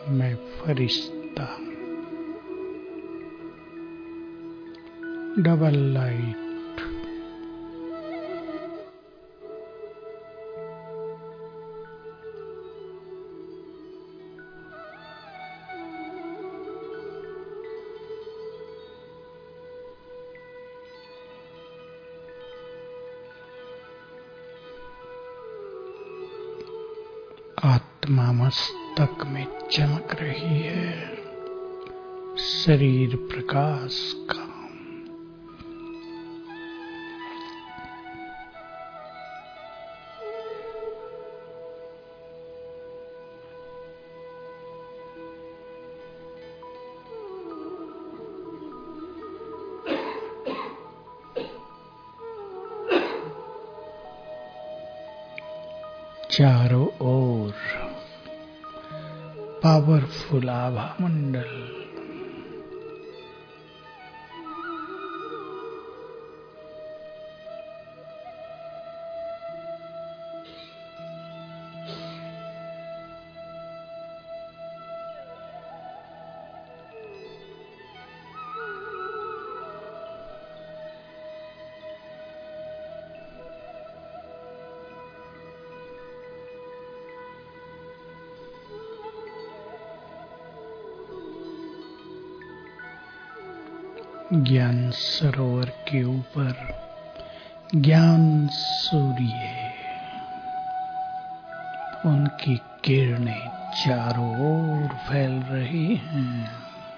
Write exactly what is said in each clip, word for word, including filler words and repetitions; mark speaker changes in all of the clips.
Speaker 1: मैं फरिश्ता। Double light. आत्मा मस्तक में चमक रही है, शरीर प्रकाश का। चारों ओर पावरफुल आभा मंडल। ज्ञान सरोवर के ऊपर ज्ञान सूर्य, उनकी किरणें चारों ओर फैल रही हैं।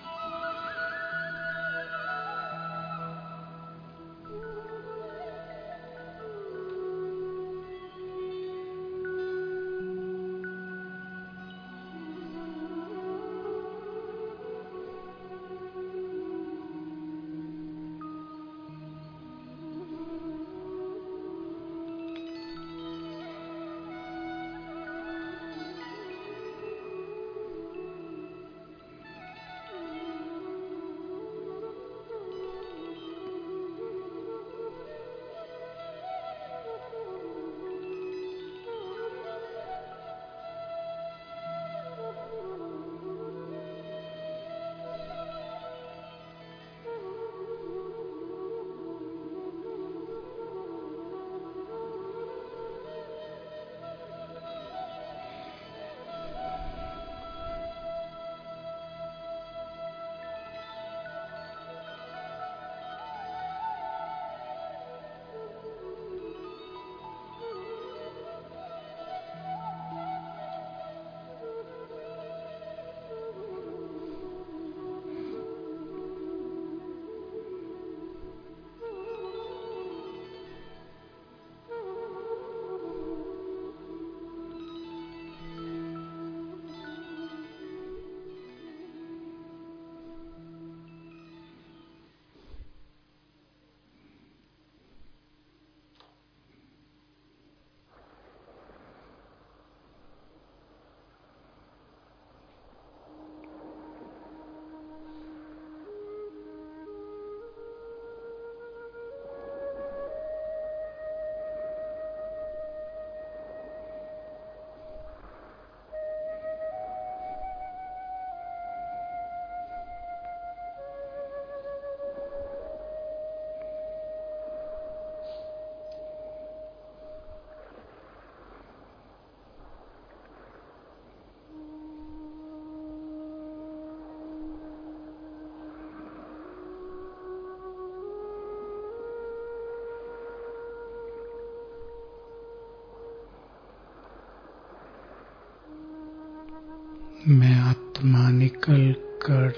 Speaker 1: मैं आत्मा निकल कर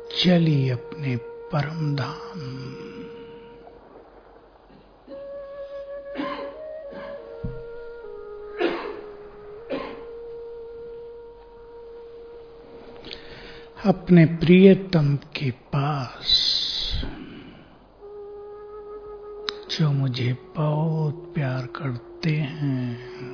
Speaker 1: चली अपने परम धाम। अपने प्रियतम के पास, जो मुझे बहुत प्यार करते हैं।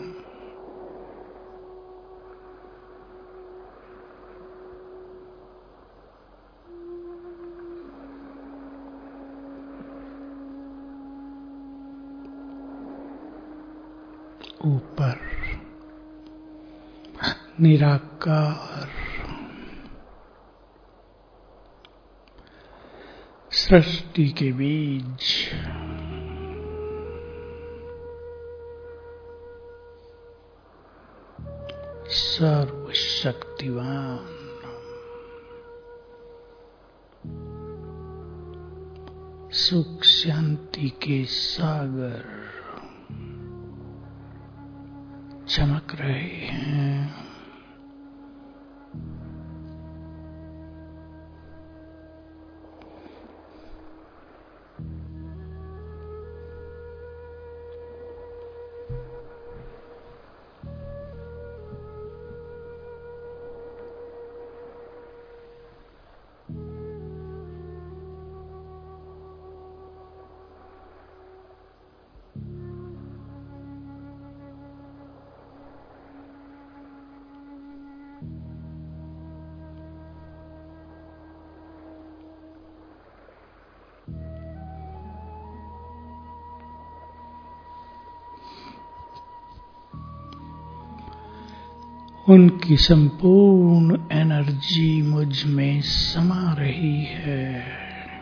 Speaker 1: ऊपर निराकार सृष्टि के बीज सर्वशक्तिवान सुख शांति के सागर चमक रहे हैं। उनकी संपूर्ण एनर्जी मुझ में समा रही है।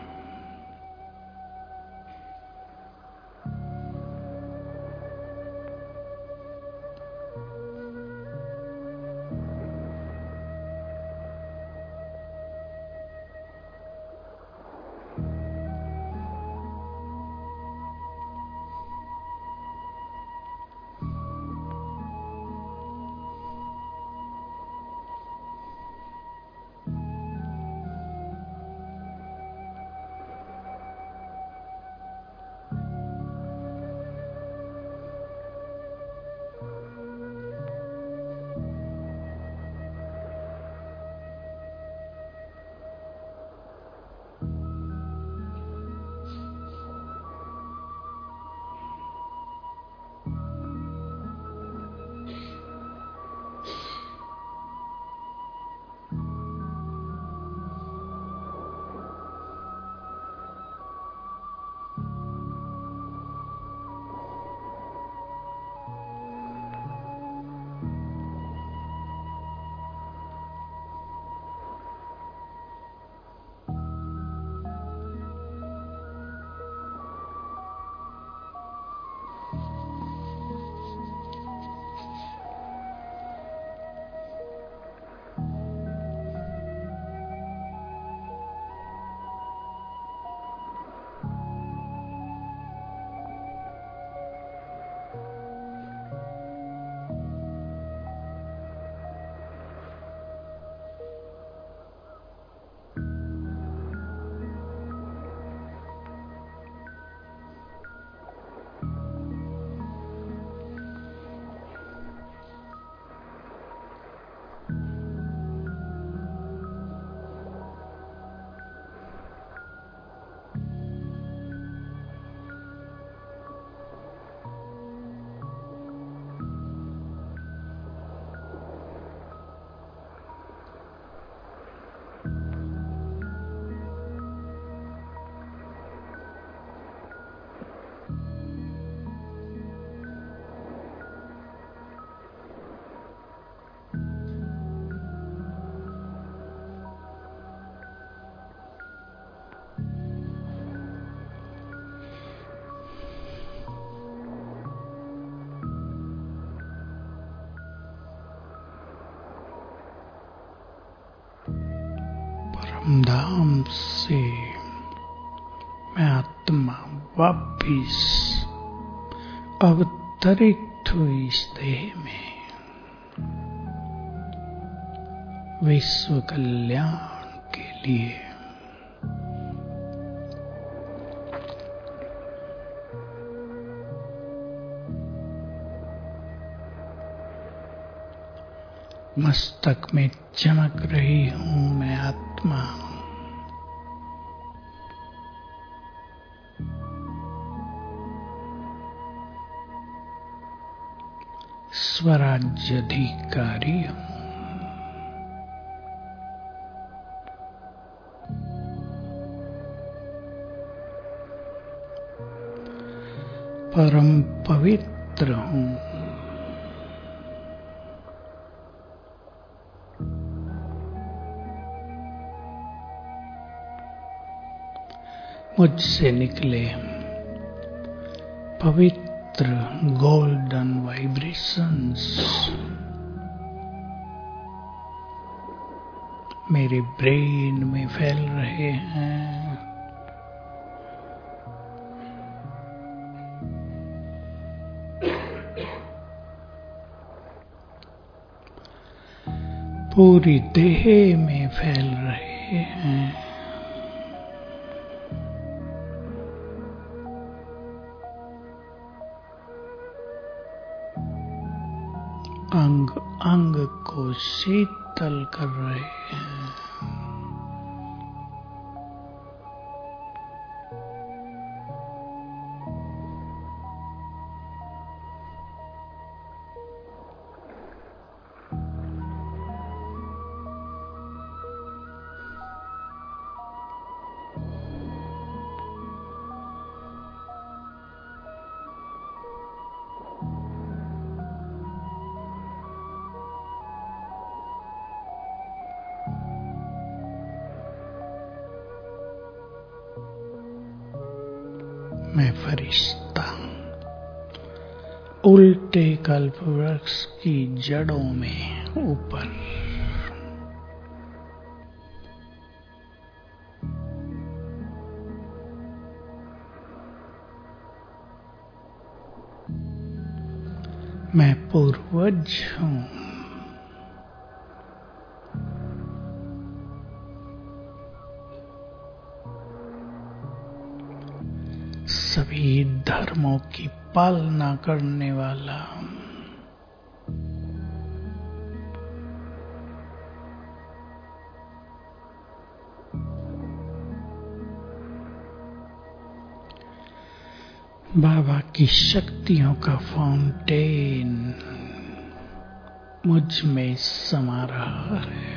Speaker 1: धाम से मैं आत्मा वापिस अवतरित हुई इस देह में विश्व कल्याण के लिए। मस्तक में चमक रही हूँ मैं आत्मा। स्वराज्याधिकारी हूँ। परम पवित्र हूँ। मुझसे निकले पवित्र गोल्डन वाइब्रेशंस मेरे ब्रेन में फैल रहे हैं। पूरी देह में फैल रहे हैं। अंग अंग को शीतल कर रहे हैं। मैं फरिश्ता उल्टे कल्प वृक्ष की जड़ों में ऊपर मैं पूर्वज हूँ। सभी धर्मों की पालना करने वाला बाबा की शक्तियों का फाउंटेन मुझ में समा रहा है।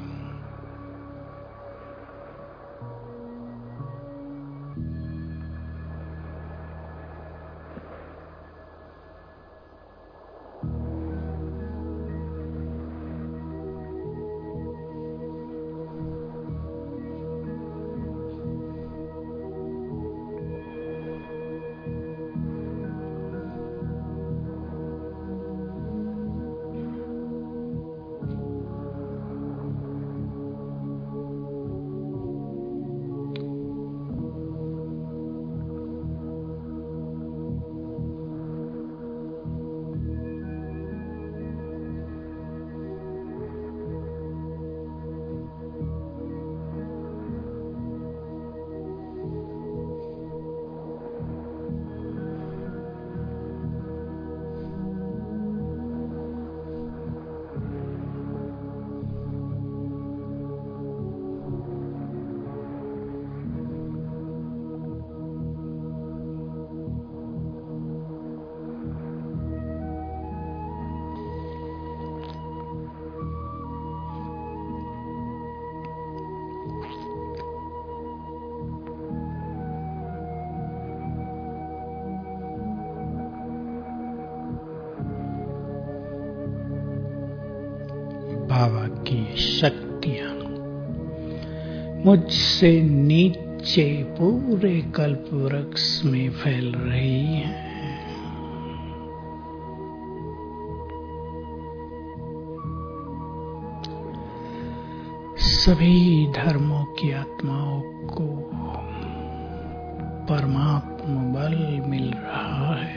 Speaker 1: बाबा की शक्तियां मुझसे नीचे पूरे कल्प वृक्ष में फैल रही हैं। सभी धर्मों की आत्माओं को परमात्मा बल मिल रहा है।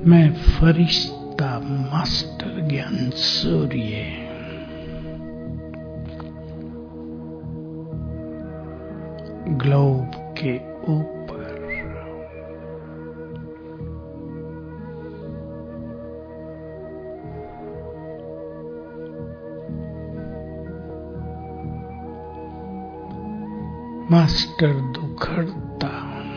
Speaker 1: मैं फरिश्ता मास्टर ज्ञान सूर्य ग्लोब के ऊपर मास्टर दुखड़ता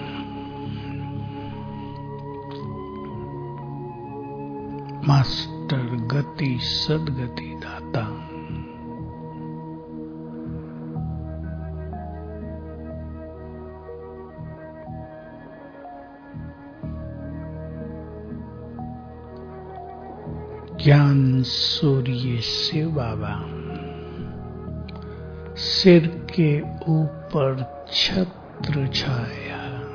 Speaker 1: मास्टर गति सदगति दाता ज्ञान सूर्य शिव बाबा सिर के ऊपर छत्र छाया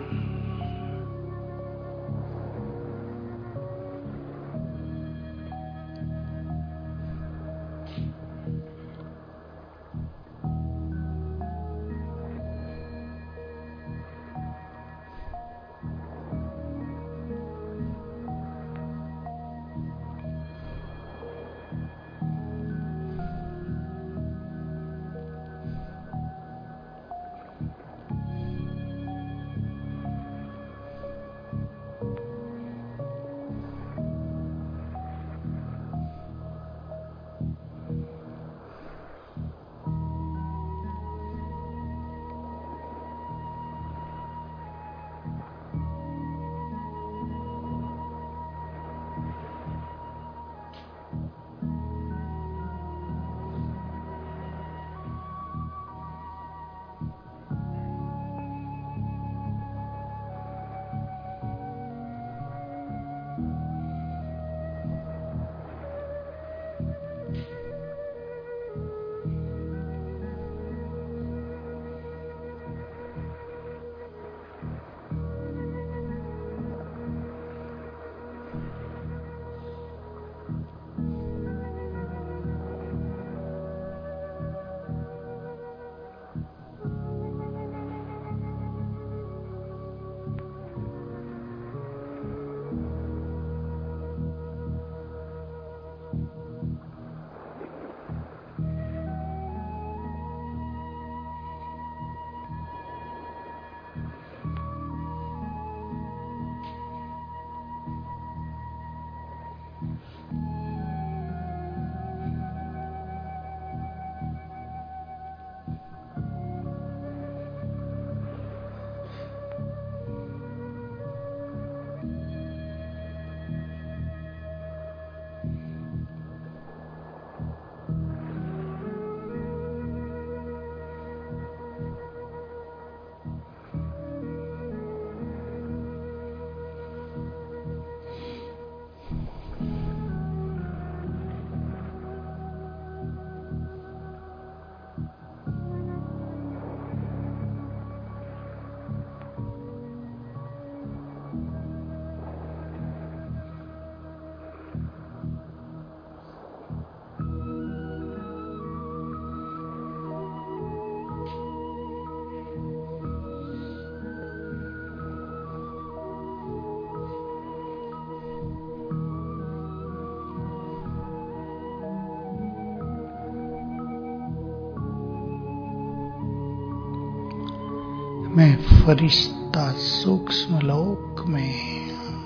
Speaker 1: मैं फरिश्ता सूक्ष्म लोक में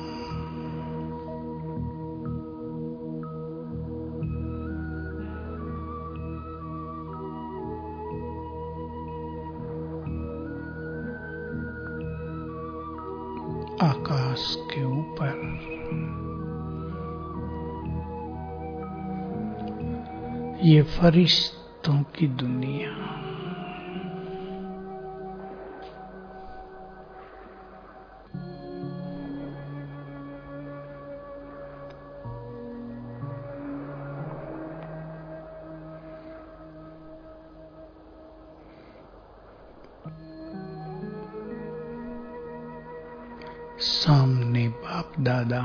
Speaker 1: आकाश के ऊपर ये फरिश्तों की दुनिया सामने बाप दादा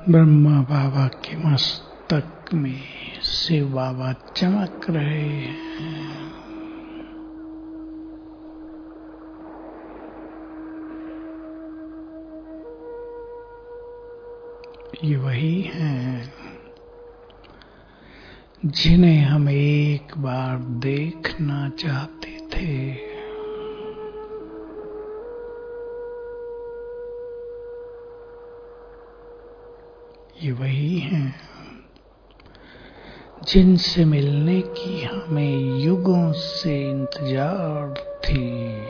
Speaker 1: ब्रह्मा बाबा के मस्तक में शिव बाबा चमक रहे हैं। ये वही हैं जिन्हें हम एक बार देखना चाहते थे। ये वही हैं जिनसे मिलने की हमें युगों से इंतजार थी।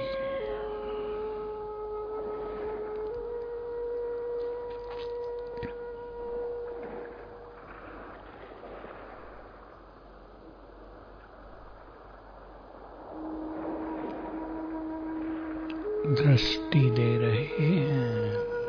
Speaker 1: दृष्टि दे रहे हैं।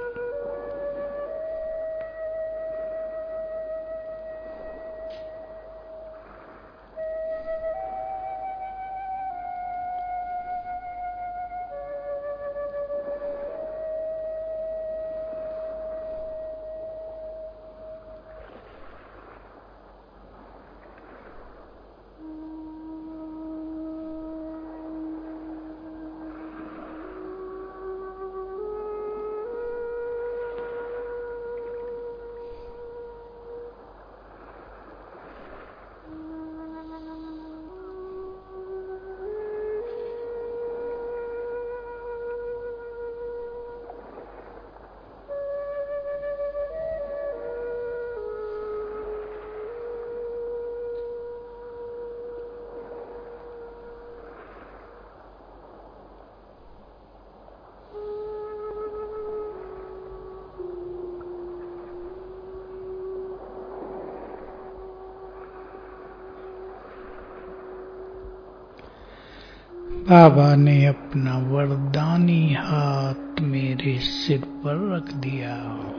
Speaker 1: बाबा ने अपना वरदानी हाथ मेरे सिर पर रख दिया।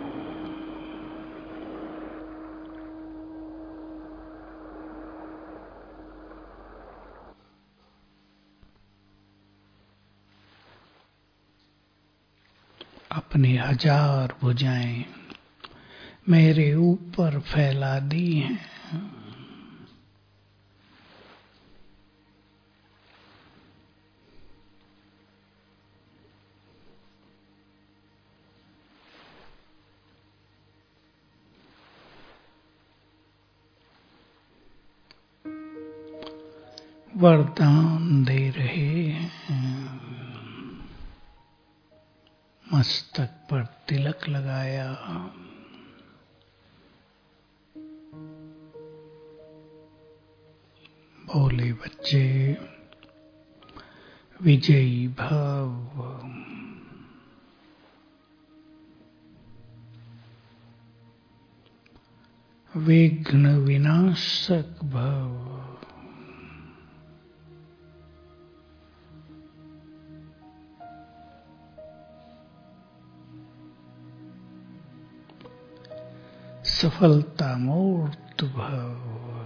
Speaker 1: अपनी हजार भुजाएं मेरे ऊपर फैला दी हैं। वरदान दे रहे हैं। मस्तक पर तिलक लगाया। बोले बच्चे विजयी भव। विघ्न विनाशक भव। सफलता मूर्त भव।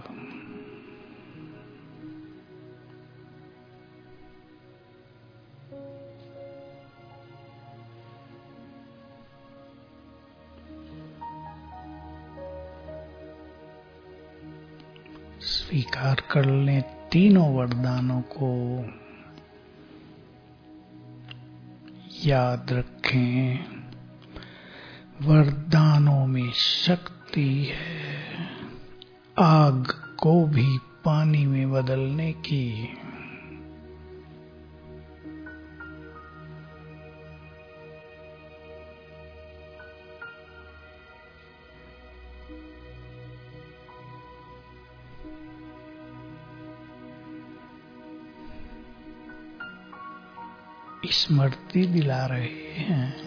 Speaker 1: स्वीकार कर लें तीनों वरदानों को। याद रखें वरदानों में शक्ति है आग को भी पानी में बदलने की। स्मृति दिला रहे हैं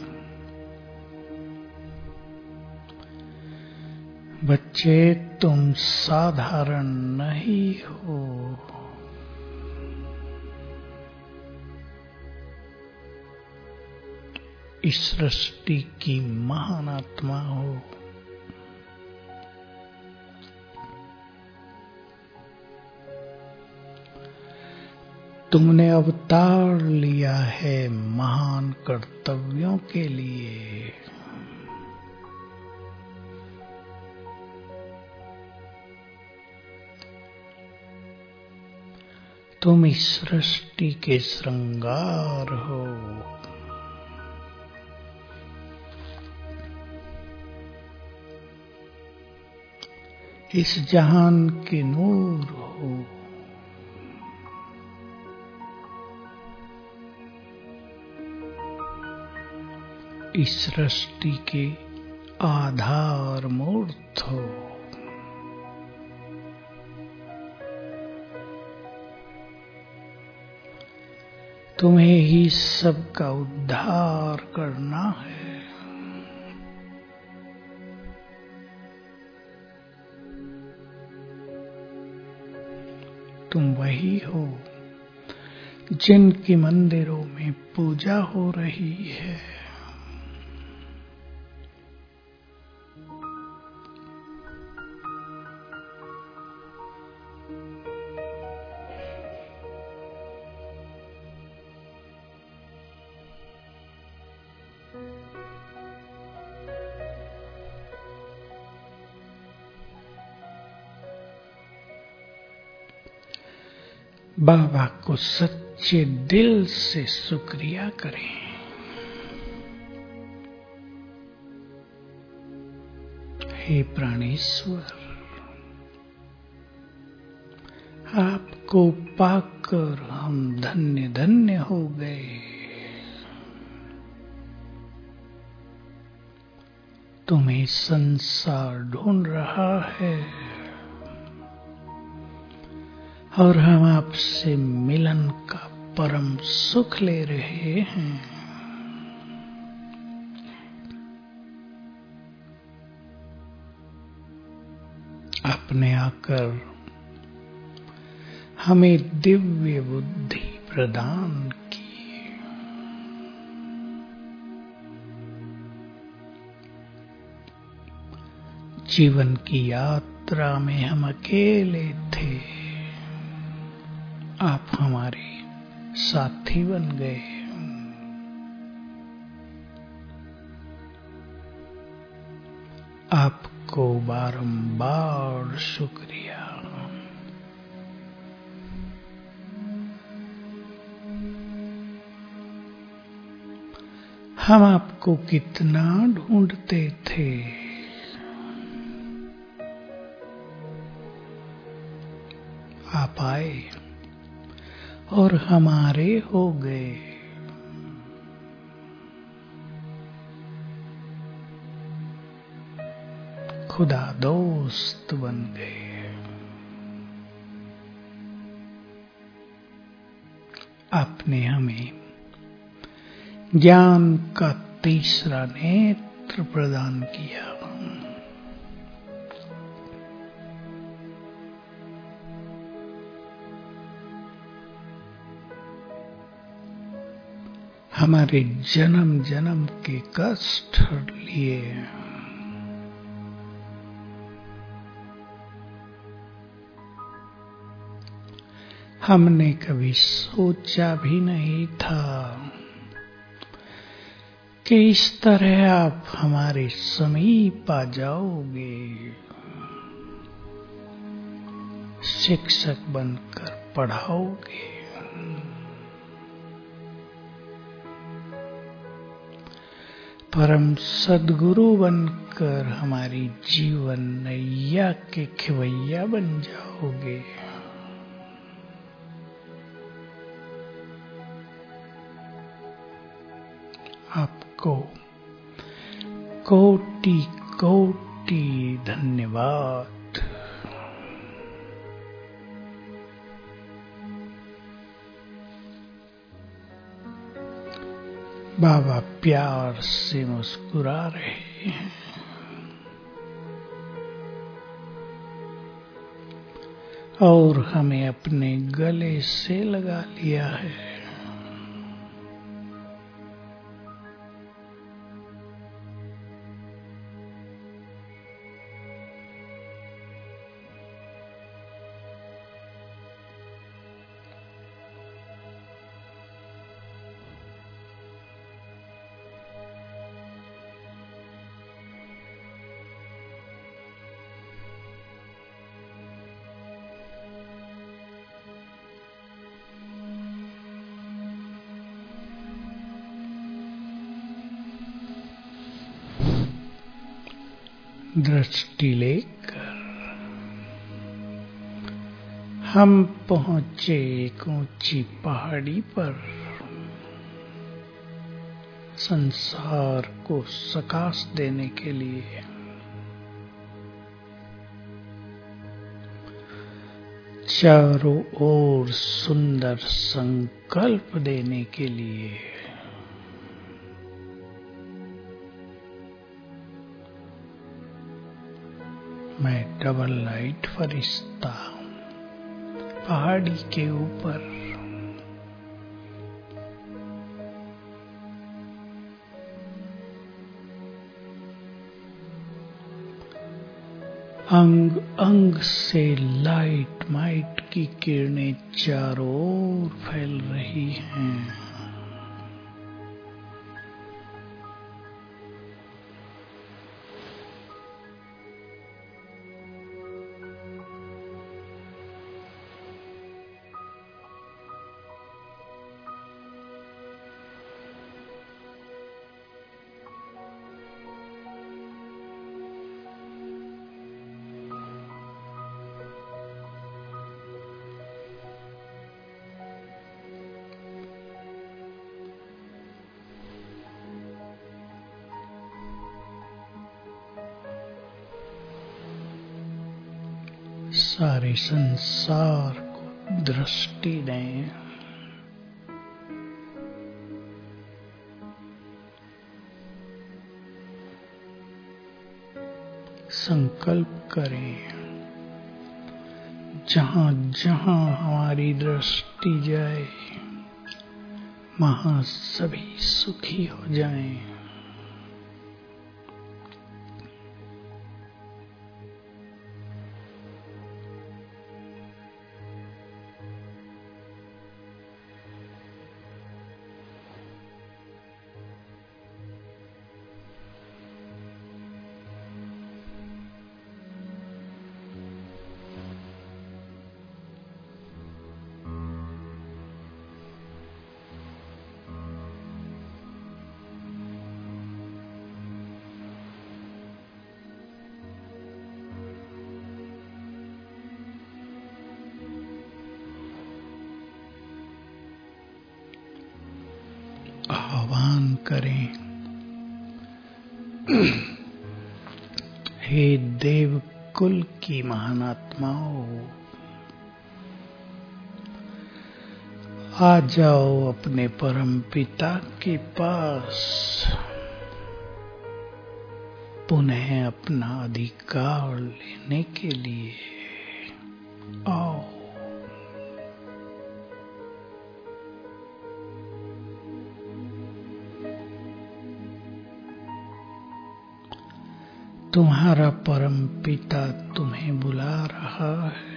Speaker 1: बच्चे तुम साधारण नहीं हो। इस सृष्टि की महान आत्मा हो। तुमने अवतार लिया है महान कर्तव्यों के लिए। तुम इस सृष्टि के श्रृंगार हो। इस जहान के नूर हो। इस सृष्टि के आधार मूर्त हो। तुम्हें ही सबका उद्धार करना है। तुम वही हो जिनकी मंदिरों में पूजा हो रही है। बाबा को सच्चे दिल से शुक्रिया करें। हे प्राणेश्वर, आपको पाकर हम धन्य धन्य हो गए। तुम्हें संसार ढूंढ रहा है और हम आपसे मिलन का परम सुख ले रहे हैं। आपने आकर हमें दिव्य बुद्धि प्रदान की। जीवन की यात्रा में हम अकेले थे, आप हमारे साथी बन गए। आपको बारंबार शुक्रिया। हम आपको कितना ढूंढते थे, आप आए और हमारे हो गए। खुदा दोस्त बन गए। आपने हमें ज्ञान का तीसरा नेत्र प्रदान किया। हमारे जन्म जन्म के कष्ट लिए हमने कभी सोचा भी नहीं था कि इस तरह आप हमारे समीप आ जाओगे, शिक्षक बनकर पढ़ाओगे, परम सद्गुरु बनकर हमारी जीवन नैया के खिवैया बन जाओगे। आपको कोटि कोटि धन्यवाद। बाबा प्यार से मुस्कुरा रहे हैं और हमें अपने गले से लगा लिया है। दृष्टि लेकर हम पहुंचे एक ऊंची पहाड़ी पर, संसार को सकाश देने के लिए। चारों ओर सुंदर संकल्प देने के लिए। मैं डबल लाइट फरिश्ता पहाड़ी के ऊपर अंग अंग से लाइट माइट की किरणें चारों ओर फैल रही हैं। सारे संसार को दृष्टि दें। संकल्प करें, जहां जहां हमारी दृष्टि जाए वहां सभी सुखी हो जाएं। आह्वान करें, हे देव कुल की महान आत्माओं, आ जाओ अपने परम पिता के पास, पुनः अपना अधिकार लेने के लिए आओ। तुम्हारा परम पिता तुम्हें बुला रहा है।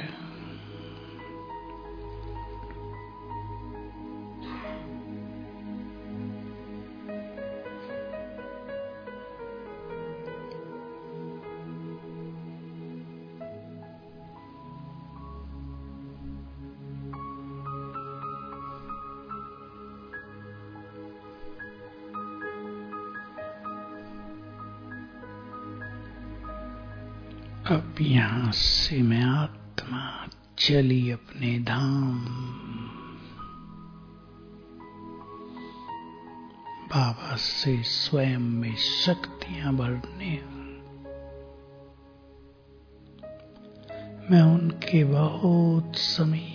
Speaker 1: अब यहाँ से मैं आत्मा चली अपने धाम, बाबा से स्वयं में शक्तियां भरने। मैं उनके बहुत समीप,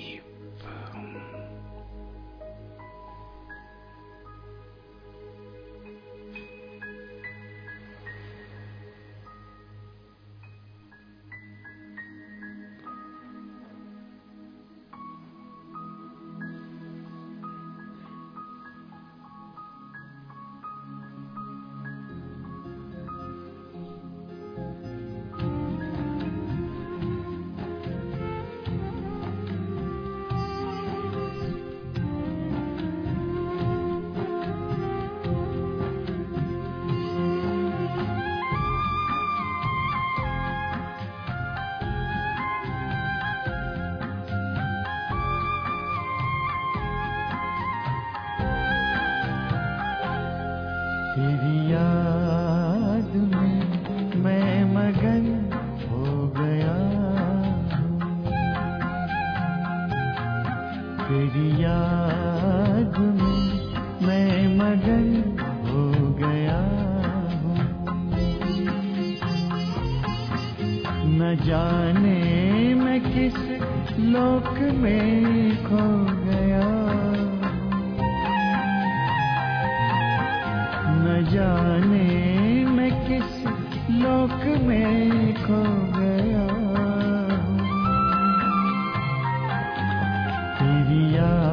Speaker 2: न जाने मैं किस लोक में खो गया, न जाने मैं किस लोक में खो गया। तेरी याद